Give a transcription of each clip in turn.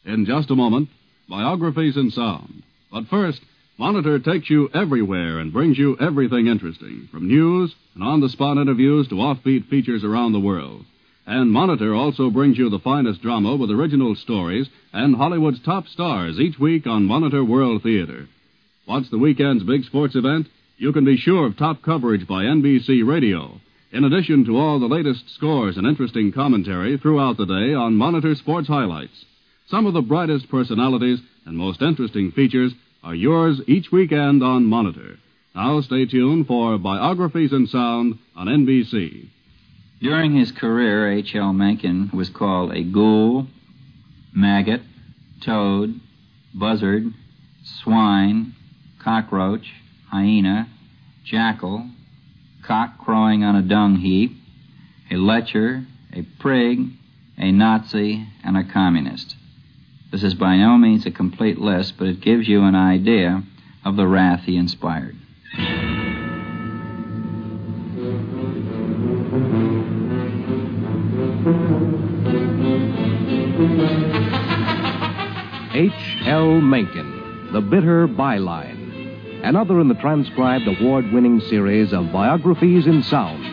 In just a moment, Biographies in Sound. But first, Monitor takes you everywhere and brings you everything interesting, from news and on-the-spot interviews to offbeat features around the world. And Monitor also brings you the finest drama with original stories and Hollywood's top stars each week on Monitor World Theater. What's the weekend's big sports event? You can be sure of top coverage by NBC Radio, in addition to all the latest scores and interesting commentary throughout the day on Monitor Sports Highlights. Some of the brightest personalities and most interesting features are yours each weekend on Monitor. Now stay tuned for Biographies in Sound on NBC. During his career, H.L. Mencken was called a ghoul, maggot, toad, buzzard, swine, cockroach, hyena, jackal, cock crowing on a dung heap, a lecher, a prig, a Nazi, and a communist. This is by no means a complete list, but it gives you an idea of the wrath he inspired. H.L. Mencken, The Bitter Byline. Another in the transcribed award-winning series of Biographies in Sound.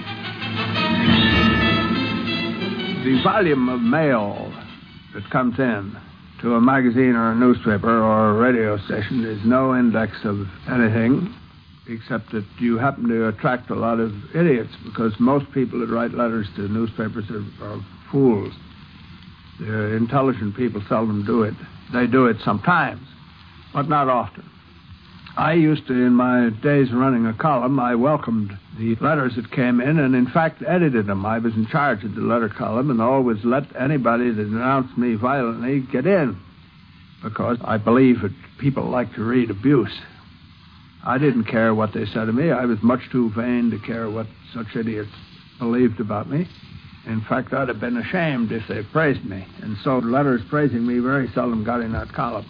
The volume of mail that comes in to a magazine or a newspaper or a radio station is no index of anything, except that you happen to attract a lot of idiots, because most people that write letters to newspapers are fools. The intelligent people seldom do it. They do it sometimes, but not often. I used to, in my days running a column, I welcomed the letters that came in and, in fact, edited them. I was in charge of the letter column and always let anybody that denounced me violently get in, because I believe that people like to read abuse. I didn't care what they said to me. I was much too vain to care what such idiots believed about me. In fact, I'd have been ashamed if they praised me. And so letters praising me very seldom got in that column.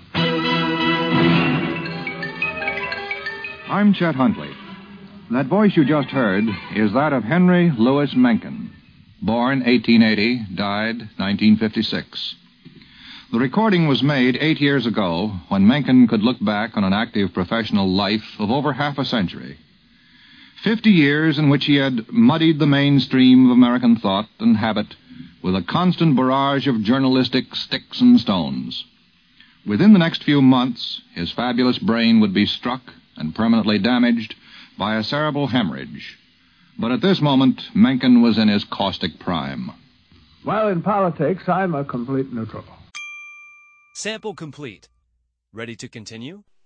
I'm Chet Huntley. That voice you just heard is that of Henry Louis Mencken. Born 1880, died 1956. The recording was made 8 years ago, when Mencken could look back on an active professional life of over half a century. 50 years in which he had muddied the mainstream of American thought and habit with a constant barrage of journalistic sticks and stones. Within the next few months, his fabulous brain would be struck and permanently damaged by a cerebral hemorrhage. But at this moment, Mencken was in his caustic prime. Well, in politics, I'm a complete neutral. Sample complete. Ready to continue?